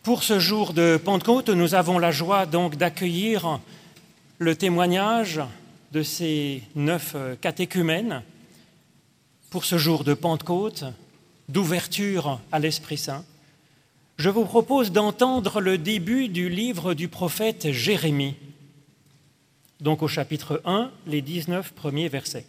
Pour ce jour de Pentecôte, nous avons la joie donc d'accueillir le témoignage de ces 9 catéchumènes pour ce jour de Pentecôte, d'ouverture à l'Esprit Saint. Je vous propose d'entendre le début du livre du prophète Jérémie, donc au chapitre 1, les 19 premiers versets.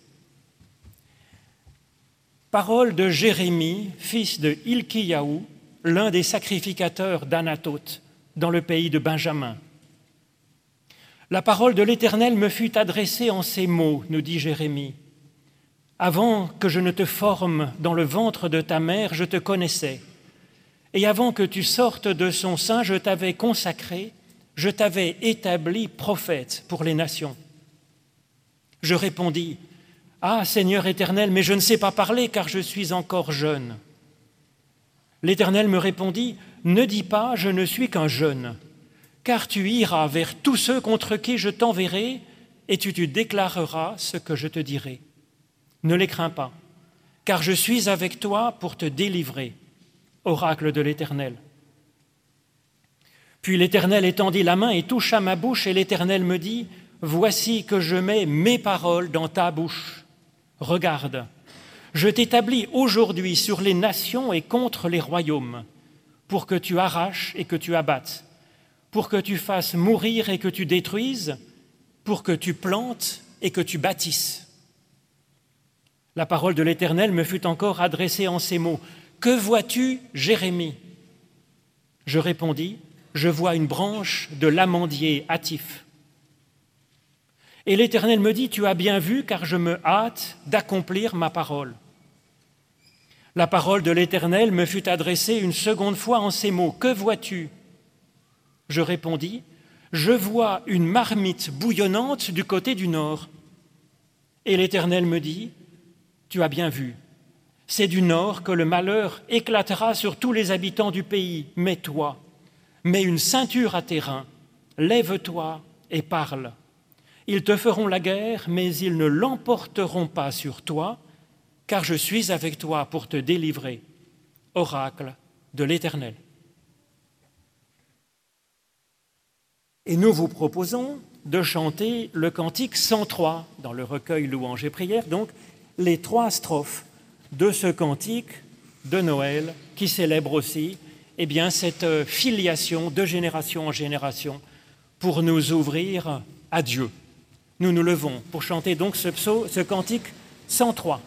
Parole de Jérémie, fils de Hilkiyahu, l'un des sacrificateurs d'Anathoth, dans le pays de Benjamin. La parole de l'Éternel me fut adressée en ces mots, nous dit Jérémie. Avant que je ne te forme dans le ventre de ta mère, je te connaissais. Et avant que tu sortes de son sein, je t'avais consacré, je t'avais établi prophète pour les nations. Je répondis, « Ah, Seigneur éternel, mais je ne sais pas parler car je suis encore jeune. » L'Éternel me répondit, « Ne dis pas, je ne suis qu'un jeune, car tu iras vers tous ceux contre qui je t'enverrai et tu déclareras ce que je te dirai. Ne les crains pas, car je suis avec toi pour te délivrer. » Oracle de l'Éternel. Puis l'Éternel étendit la main et toucha ma bouche, et l'Éternel me dit, « Voici que je mets mes paroles dans ta bouche. Regarde, je t'établis aujourd'hui sur les nations et contre les royaumes, pour que tu arraches et que tu abattes, pour que tu fasses mourir et que tu détruises, pour que tu plantes et que tu bâtisses. » La parole de l'Éternel me fut encore adressée en ces mots. « Que vois-tu, Jérémie ?» Je répondis, « Je vois une branche de l'amandier hâtif. » Et l'Éternel me dit, « Tu as bien vu, car je me hâte d'accomplir ma parole. » La parole de l'Éternel me fut adressée une seconde fois en ces mots. « Que vois-tu » Je répondis, « Je vois une marmite bouillonnante du côté du nord. » Et l'Éternel me dit, « Tu as bien vu. C'est du nord que le malheur éclatera sur tous les habitants du pays. Mais toi, mets une ceinture à tes reins, lève-toi et parle. Ils te feront la guerre, mais ils ne l'emporteront pas sur toi, car je suis avec toi pour te délivrer. » Oracle de l'Éternel. Et nous vous proposons de chanter le cantique 103 dans le recueil Louanges et prières, donc les 3 strophes de ce cantique de Noël qui célèbre aussi cette filiation de génération en génération pour nous ouvrir à Dieu. Nous nous levons pour chanter donc ce cantique 103.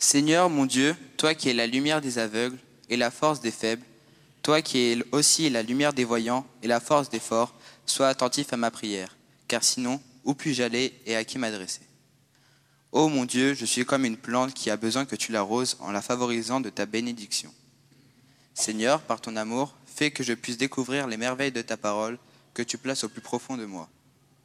Seigneur mon Dieu, toi qui es la lumière des aveugles et la force des faibles, toi qui es aussi la lumière des voyants et la force des forts, sois attentif à ma prière, car sinon, où puis-je aller et à qui m'adresser? Ô mon Dieu, je suis comme une plante qui a besoin que tu l'arroses en la favorisant de ta bénédiction. Seigneur, par ton amour, fais que je puisse découvrir les merveilles de ta parole que tu places au plus profond de moi.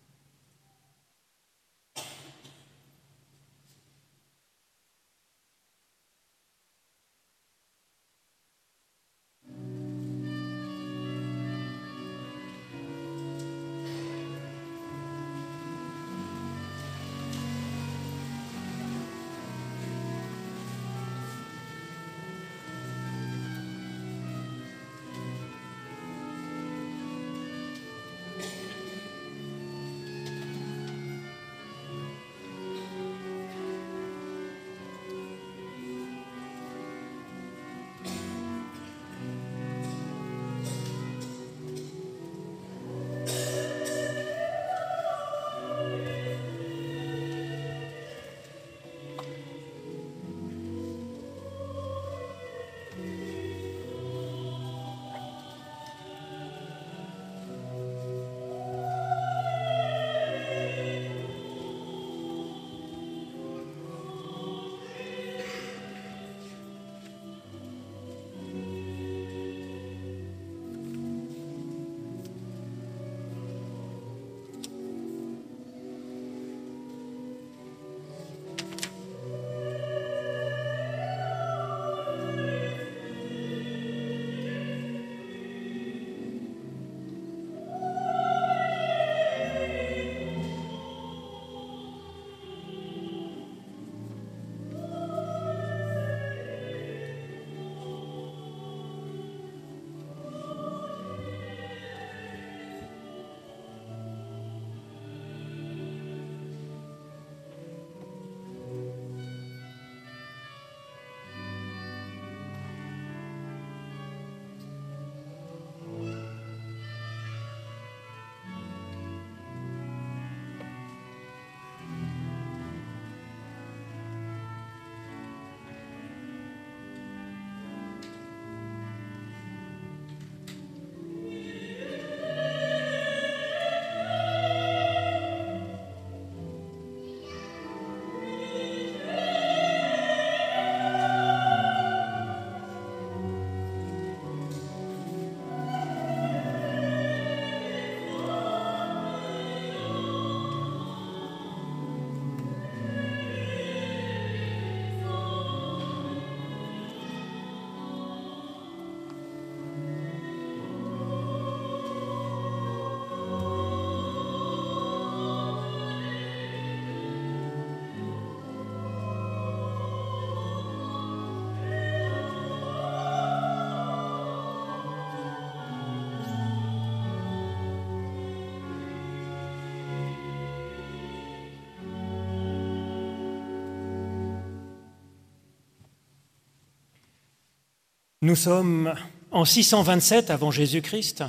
Nous sommes en 627 avant Jésus-Christ.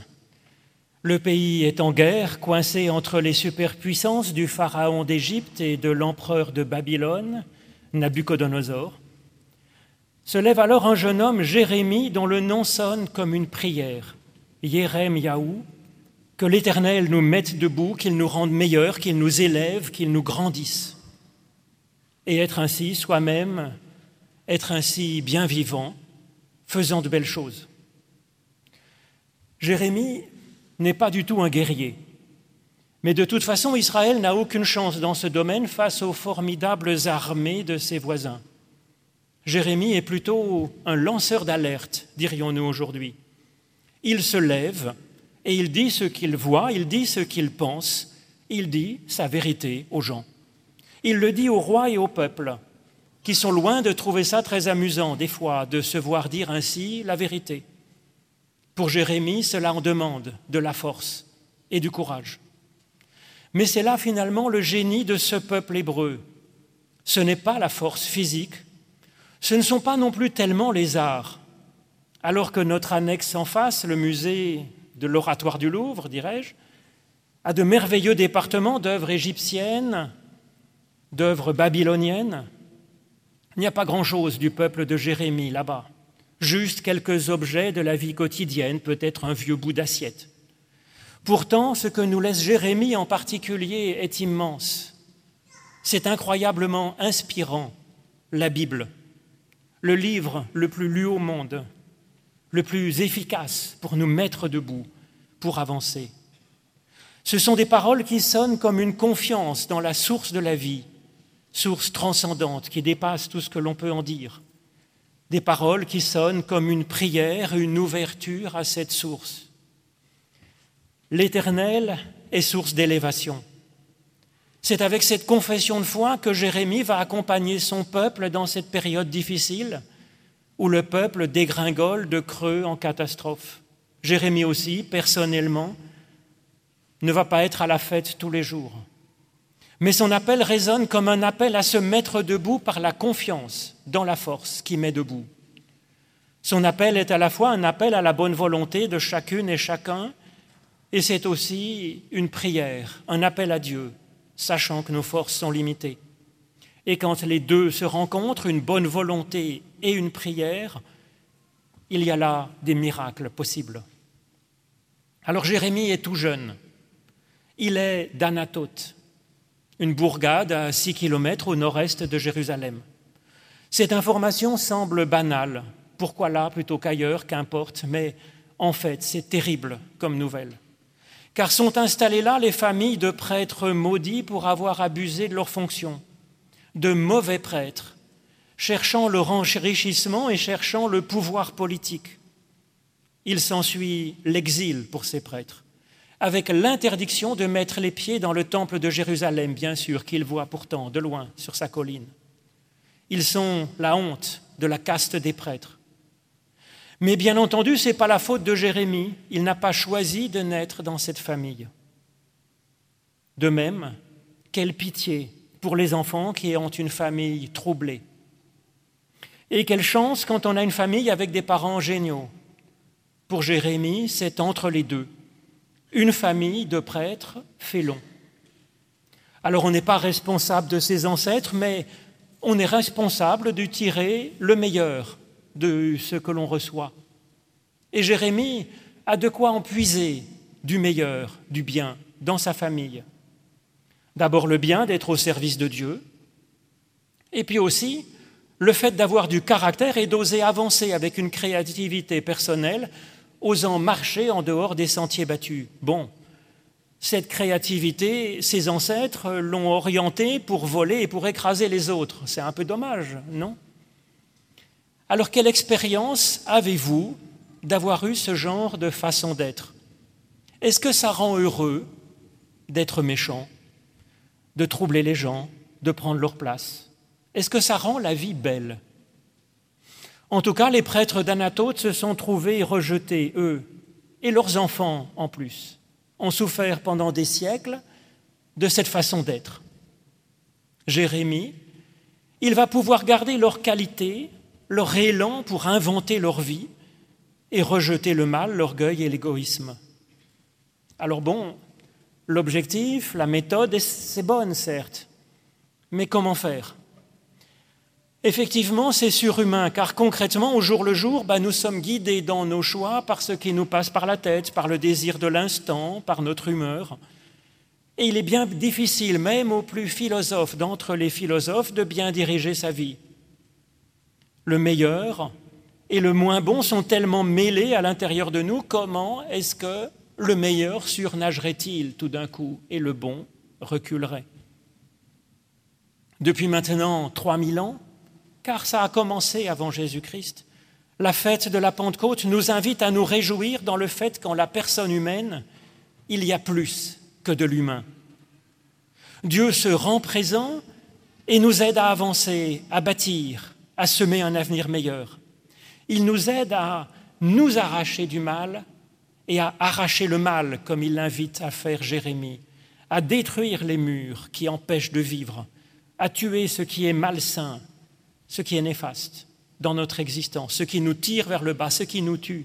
Le pays est en guerre, coincé entre les superpuissances du pharaon d'Égypte et de l'empereur de Babylone, Nabuchodonosor. Se lève alors un jeune homme, Jérémie, dont le nom sonne comme une prière. Yerem-Yahou, que l'Éternel nous mette debout, qu'il nous rende meilleurs, qu'il nous élève, qu'il nous grandisse. Et être ainsi soi-même, être ainsi bien vivant, faisant de belles choses. Jérémie n'est pas du tout un guerrier, mais de toute façon, Israël n'a aucune chance dans ce domaine face aux formidables armées de ses voisins. Jérémie est plutôt un lanceur d'alerte, dirions-nous aujourd'hui. Il se lève et il dit ce qu'il voit, il dit ce qu'il pense, il dit sa vérité aux gens. Il le dit au roi et au peuple, qui sont loin de trouver ça très amusant, des fois, de se voir dire ainsi la vérité. Pour Jérémie, cela en demande de la force et du courage. Mais c'est là finalement le génie de ce peuple hébreu. Ce n'est pas la force physique, ce ne sont pas non plus tellement les arts. Alors que notre annexe en face, le musée de l'Oratoire du Louvre, dirais-je, a de merveilleux départements d'œuvres égyptiennes, d'œuvres babyloniennes, Il n'y a pas grand-chose du peuple de Jérémie là-bas, juste quelques objets de la vie quotidienne, peut-être un vieux bout d'assiette. Pourtant, ce que nous laisse Jérémie en particulier est immense. C'est incroyablement inspirant, la Bible, le livre le plus lu au monde, le plus efficace pour nous mettre debout, pour avancer. Ce sont des paroles qui sonnent comme une confiance dans la source de la vie, source transcendante qui dépasse tout ce que l'on peut en dire. Des paroles qui sonnent comme une prière, une ouverture à cette source. L'Éternel est source d'élévation. C'est avec cette confession de foi que Jérémie va accompagner son peuple dans cette période difficile où le peuple dégringole de creux en catastrophe. Jérémie aussi, personnellement, ne va pas être à la fête tous les jours. Mais son appel résonne comme un appel à se mettre debout par la confiance dans la force qui met debout. Son appel est à la fois un appel à la bonne volonté de chacune et chacun, et c'est aussi une prière, un appel à Dieu, sachant que nos forces sont limitées. Et quand les deux se rencontrent, une bonne volonté et une prière, il y a là des miracles possibles. Alors Jérémie est tout jeune. Il est d'Anathoth, une bourgade à 6 kilomètres au nord-est de Jérusalem. Cette information semble banale. Pourquoi là plutôt qu'ailleurs, qu'importe, mais en fait, c'est terrible comme nouvelle. Car sont installées là les familles de prêtres maudits pour avoir abusé de leurs fonctions, de mauvais prêtres, cherchant le enrichissement et cherchant le pouvoir politique. Il s'ensuit l'exil pour ces prêtres, avec l'interdiction de mettre les pieds dans le temple de Jérusalem, bien sûr, qu'ils voient pourtant de loin sur sa colline. Ils sont la honte de la caste des prêtres. Mais bien entendu, ce n'est pas la faute de Jérémie. Il n'a pas choisi de naître dans cette famille. De même, quelle pitié pour les enfants qui ont une famille troublée. Et quelle chance quand on a une famille avec des parents géniaux. Pour Jérémie, c'est entre les deux. Une famille de prêtres fait long. Alors on n'est pas responsable de ses ancêtres, mais on est responsable de tirer le meilleur de ce que l'on reçoit. Et Jérémie a de quoi en puiser du meilleur, du bien, dans sa famille. D'abord le bien d'être au service de Dieu, et puis aussi le fait d'avoir du caractère et d'oser avancer avec une créativité personnelle, osant marcher en dehors des sentiers battus. Bon, cette créativité, ses ancêtres l'ont orientée pour voler et pour écraser les autres. C'est un peu dommage, non ? Alors, quelle expérience avez-vous d'avoir eu ce genre de façon d'être ? Est-ce que ça rend heureux d'être méchant, de troubler les gens, de prendre leur place ? Est-ce que ça rend la vie belle ? En tout cas, les prêtres d'Anathoth se sont trouvés rejetés, eux, et leurs enfants en plus, ont souffert pendant des siècles de cette façon d'être. Jérémie, il va pouvoir garder leur qualité, leur élan pour inventer leur vie et rejeter le mal, l'orgueil et l'égoïsme. Alors bon, l'objectif, la méthode, c'est bonne certes, mais comment faire ? Effectivement, c'est surhumain, car concrètement, au jour le jour, nous sommes guidés dans nos choix par ce qui nous passe par la tête, par le désir de l'instant, par notre humeur. Et il est bien difficile, même au plus philosophe d'entre les philosophes, de bien diriger sa vie. Le meilleur et le moins bon sont tellement mêlés à l'intérieur de nous, comment est-ce que le meilleur surnagerait-il tout d'un coup et le bon reculerait ? Depuis maintenant 3000 ans, car ça a commencé avant Jésus-Christ, la fête de la Pentecôte nous invite à nous réjouir dans le fait qu'en la personne humaine, il y a plus que de l'humain. Dieu se rend présent et nous aide à avancer, à bâtir, à semer un avenir meilleur. Il nous aide à nous arracher du mal et à arracher le mal, comme il l'invite à faire Jérémie, à détruire les murs qui empêchent de vivre, à tuer ce qui est malsain, ce qui est néfaste dans notre existence, ce qui nous tire vers le bas, ce qui nous tue.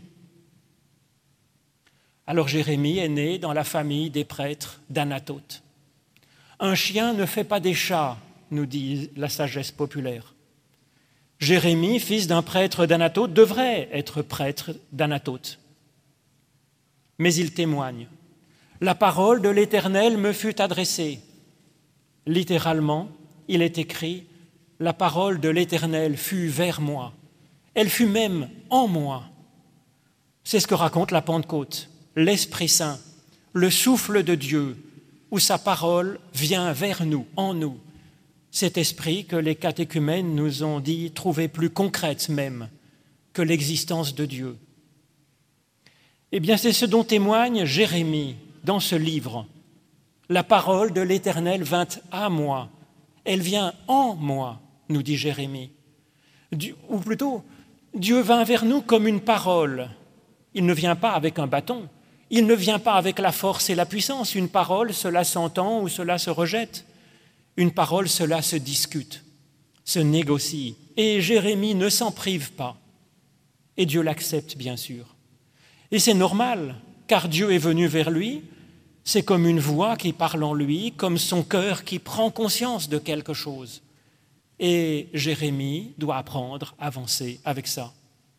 Alors Jérémie est né dans la famille des prêtres d'Anathoth. Un chien ne fait pas des chats, nous dit la sagesse populaire. Jérémie, fils d'un prêtre d'Anatote, devrait être prêtre d'Anatote. Mais il témoigne. La parole de l'Éternel me fut adressée. Littéralement, il est écrit, la parole de l'Éternel fut vers moi. Elle fut même en moi. C'est ce que raconte la Pentecôte, l'Esprit Saint, le souffle de Dieu, où sa parole vient vers nous, en nous. Cet esprit que les catéchumènes nous ont dit trouver plus concrète même que l'existence de Dieu. Eh bien, c'est ce dont témoigne Jérémie dans ce livre. La parole de l'Éternel vint à moi. Elle vient en moi, nous dit Jérémie. Ou plutôt, Dieu vint vers nous comme une parole. Il ne vient pas avec un bâton. Il ne vient pas avec la force et la puissance. Une parole, cela s'entend ou cela se rejette. Une parole, cela se discute, se négocie. Et Jérémie ne s'en prive pas. Et Dieu l'accepte, bien sûr. Et c'est normal, car Dieu est venu vers lui. C'est comme une voix qui parle en lui, comme son cœur qui prend conscience de quelque chose. Et Jérémie doit apprendre à avancer avec ça.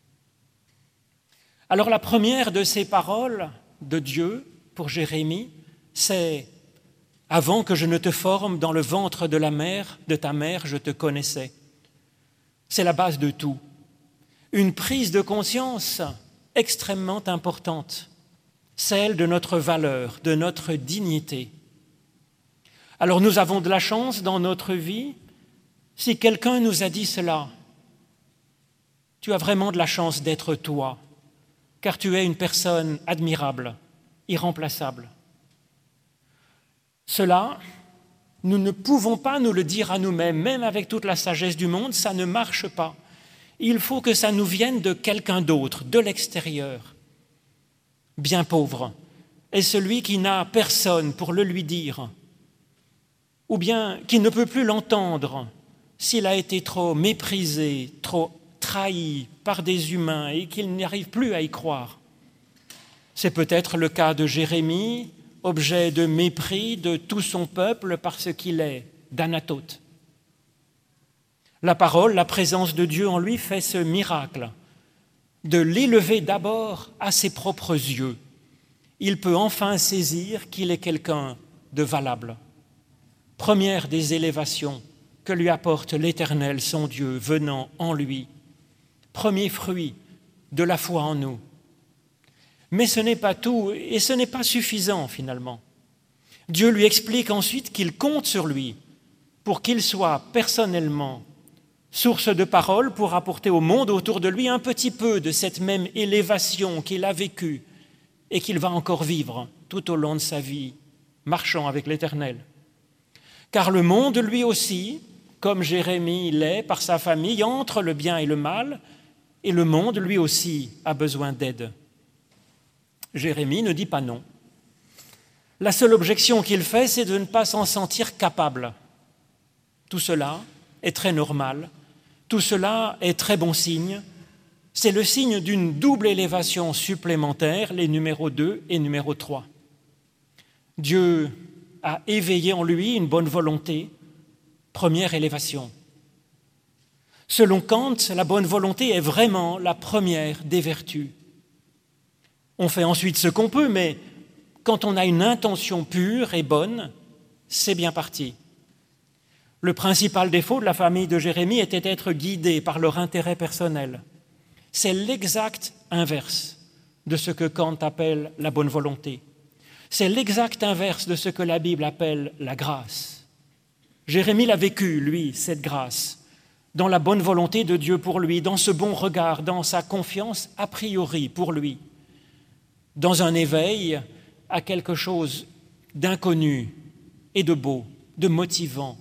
Alors la première de ces paroles de Dieu pour Jérémie, c'est « Avant que je ne te forme dans le ventre de ta mère, je te connaissais ». C'est la base de tout. Une prise de conscience extrêmement importante, celle de notre valeur, de notre dignité. Alors nous avons de la chance dans notre vie, si quelqu'un nous a dit cela, tu as vraiment de la chance d'être toi, car tu es une personne admirable, irremplaçable. Cela, nous ne pouvons pas nous le dire à nous-mêmes, même avec toute la sagesse du monde, ça ne marche pas. Il faut que ça nous vienne de quelqu'un d'autre, de l'extérieur. Bien pauvre est celui qui n'a personne pour le lui dire, ou bien qui ne peut plus l'entendre s'il a été trop méprisé, trop trahi par des humains et qu'il n'arrive plus à y croire. C'est peut-être le cas de Jérémie, objet de mépris de tout son peuple parce qu'il est d'Anatote. La parole, la présence de Dieu en lui fait ce miracle, de l'élever d'abord à ses propres yeux. Il peut enfin saisir qu'il est quelqu'un de valable. Première des élévations que lui apporte l'Éternel, son Dieu, venant en lui. Premier fruit de la foi en nous. Mais ce n'est pas tout et ce n'est pas suffisant finalement. Dieu lui explique ensuite qu'il compte sur lui pour qu'il soit personnellement source de parole pour apporter au monde autour de lui un petit peu de cette même élévation qu'il a vécue et qu'il va encore vivre tout au long de sa vie, marchant avec l'Éternel. Car le monde, lui aussi, comme Jérémie l'est par sa famille, entre le bien et le mal, et le monde, lui aussi, a besoin d'aide. Jérémie ne dit pas non. La seule objection qu'il fait, c'est de ne pas s'en sentir capable. Tout cela est très normal, tout cela est très bon signe. C'est le signe d'une double élévation supplémentaire, les numéros 2 et numéro 3. Dieu a éveillé en lui une bonne volonté, première élévation. Selon Kant, la bonne volonté est vraiment la première des vertus. On fait ensuite ce qu'on peut, mais quand on a une intention pure et bonne, c'est bien parti. Le principal défaut de la famille de Jérémie était d'être guidée par leur intérêt personnel. C'est l'exact inverse de ce que Kant appelle la bonne volonté. C'est l'exact inverse de ce que la Bible appelle la grâce. Jérémie l'a vécu, lui, cette grâce, dans la bonne volonté de Dieu pour lui, dans ce bon regard, dans sa confiance a priori pour lui, dans un éveil à quelque chose d'inconnu et de beau, de motivant.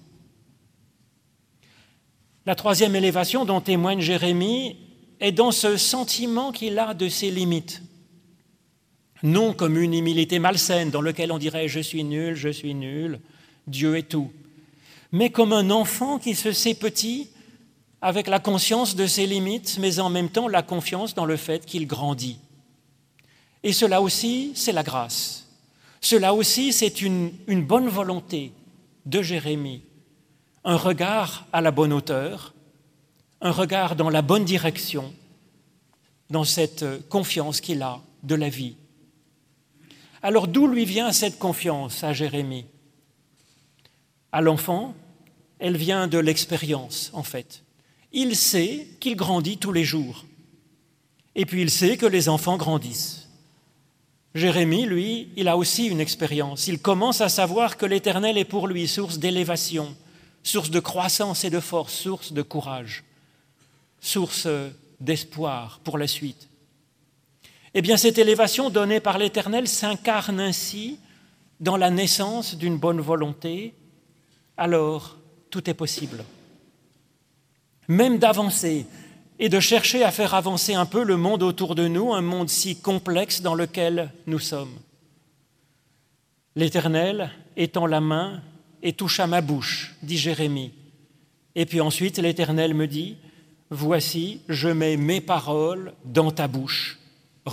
La troisième élévation dont témoigne Jérémie est dans ce sentiment qu'il a de ses limites. Non comme une humilité malsaine dans laquelle on dirait « je suis nul, Dieu est tout », mais comme un enfant qui se sait petit avec la conscience de ses limites, mais en même temps la confiance dans le fait qu'il grandit. Et cela aussi, c'est la grâce. Cela aussi, c'est une bonne volonté de Jérémie. Un regard à la bonne hauteur, un regard dans la bonne direction, dans cette confiance qu'il a de la vie. Alors d'où lui vient cette confiance à Jérémie? À l'enfant, elle vient de l'expérience, en fait. Il sait qu'il grandit tous les jours. Et puis il sait que les enfants grandissent. Jérémie, lui, il a aussi une expérience. Il commence à savoir que l'Éternel est pour lui source d'élévation, source de croissance et de force, source de courage, source d'espoir pour la suite. Eh bien, cette élévation donnée par l'Éternel s'incarne ainsi dans la naissance d'une bonne volonté. Alors, tout est possible. Même d'avancer et de chercher à faire avancer un peu le monde autour de nous, un monde si complexe dans lequel nous sommes. L'Éternel étend la main et touche à ma bouche, dit Jérémie. Et puis ensuite, l'Éternel me dit, « Voici, je mets mes paroles dans ta bouche. Regarde. »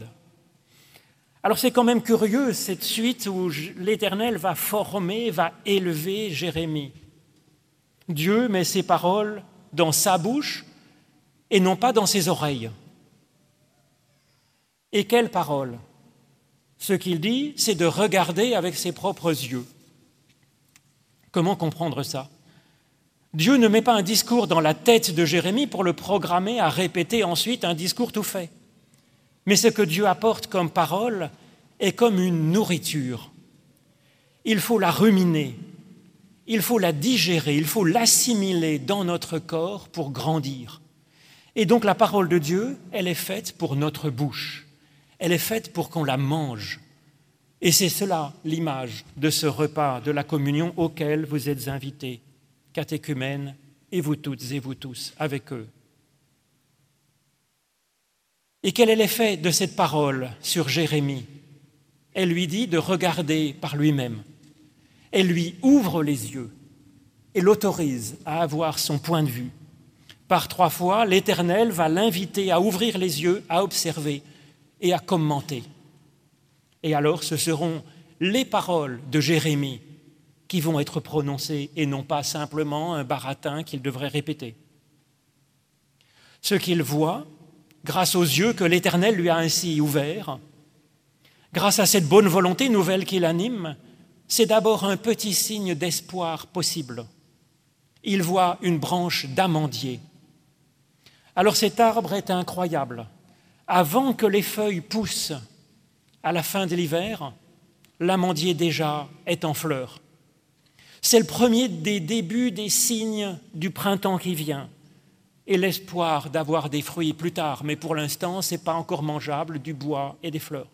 Alors c'est quand même curieux, cette suite où l'Éternel va former, va élever Jérémie. Dieu met ses paroles dans sa bouche et non pas dans ses oreilles. Et quelles paroles? Ce qu'il dit, c'est de regarder avec ses propres yeux. Comment comprendre ça? Dieu ne met pas un discours dans la tête de Jérémie pour le programmer à répéter ensuite un discours tout fait. Mais ce que Dieu apporte comme parole est comme une nourriture. Il faut la ruminer, il faut la digérer, il faut l'assimiler dans notre corps pour grandir. Et donc la parole de Dieu, elle est faite pour notre bouche. Elle est faite pour qu'on la mange. Et c'est cela l'image de ce repas de la communion auquel vous êtes invités, catéchumènes, et vous toutes et vous tous avec eux. Et quel est l'effet de cette parole sur Jérémie? Elle lui dit de regarder par lui-même. Elle lui ouvre les yeux et l'autorise à avoir son point de vue. Par 3 fois, l'Éternel va l'inviter à ouvrir les yeux, à observer et à commenter. Et alors, ce seront les paroles de Jérémie qui vont être prononcées et non pas simplement un baratin qu'il devrait répéter. Ce qu'il voit, grâce aux yeux que l'Éternel lui a ainsi ouverts, grâce à cette bonne volonté nouvelle qui l'anime, c'est d'abord un petit signe d'espoir possible. Il voit une branche d'amandier. Alors cet arbre est incroyable. Avant que les feuilles poussent à la fin de l'hiver, l'amandier déjà est en fleurs. C'est le premier des débuts des signes du printemps qui vient et l'espoir d'avoir des fruits plus tard, mais pour l'instant, ce n'est pas encore mangeable, du bois et des fleurs.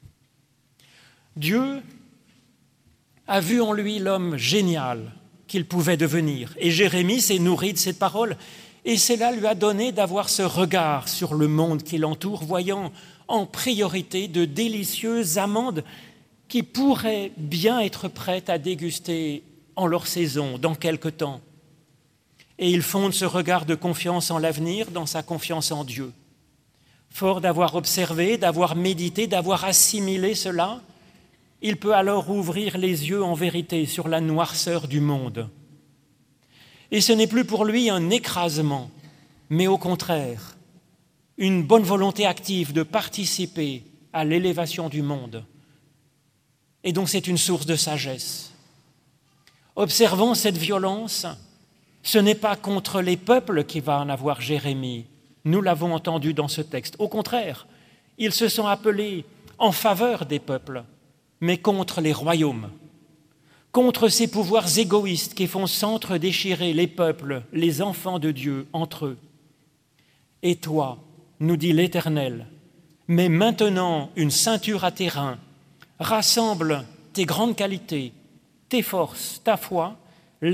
Dieu a vu en lui l'homme génial qu'il pouvait devenir. Et Jérémie s'est nourri de cette parole. Et cela lui a donné d'avoir ce regard sur le monde qui l'entoure, voyant en priorité de délicieuses amandes qui pourraient bien être prêtes à déguster en leur saison, dans quelque temps. Et il fonde ce regard de confiance en l'avenir dans sa confiance en Dieu. Fort d'avoir observé, d'avoir médité, d'avoir assimilé cela, il peut alors ouvrir les yeux en vérité sur la noirceur du monde. Et ce n'est plus pour lui un écrasement, mais au contraire, une bonne volonté active de participer à l'élévation du monde. Et donc c'est une source de sagesse. Observant cette violence, ce n'est pas contre les peuples qu'il va en avoir Jérémie. Nous l'avons entendu dans ce texte. Au contraire, ils se sont appelés en faveur des peuples, mais contre les royaumes, contre ces pouvoirs égoïstes qui font s'entre-déchirer les peuples, les enfants de Dieu, entre eux. Et toi, nous dit l'Éternel, mets maintenant une ceinture à tes reins, rassemble tes grandes qualités, tes forces, ta foi,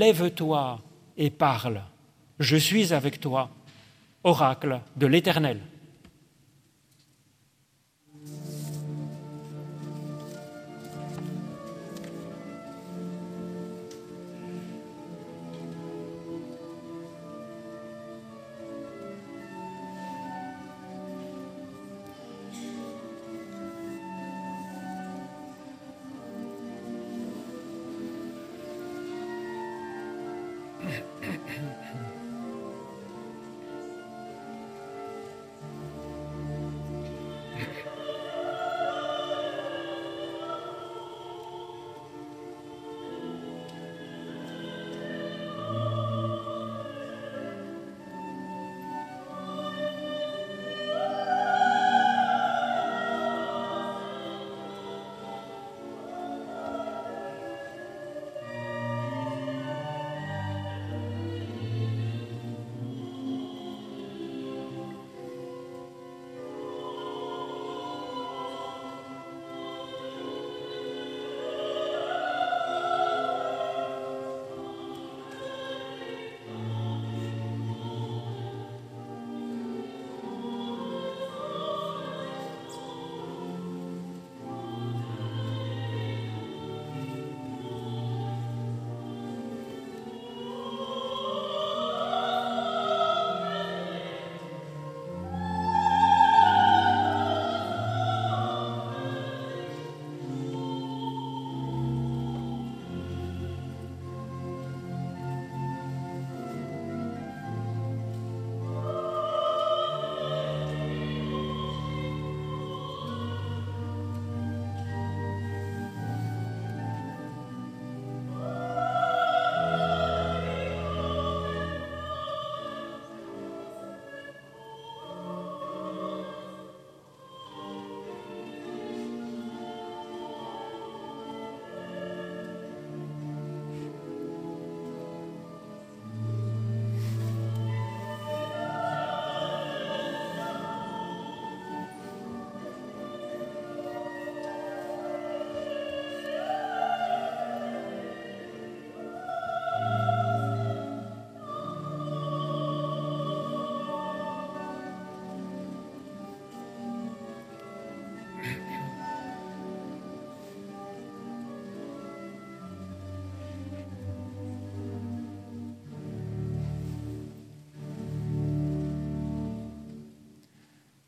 lève-toi et parle. Je suis avec toi, oracle de l'Éternel.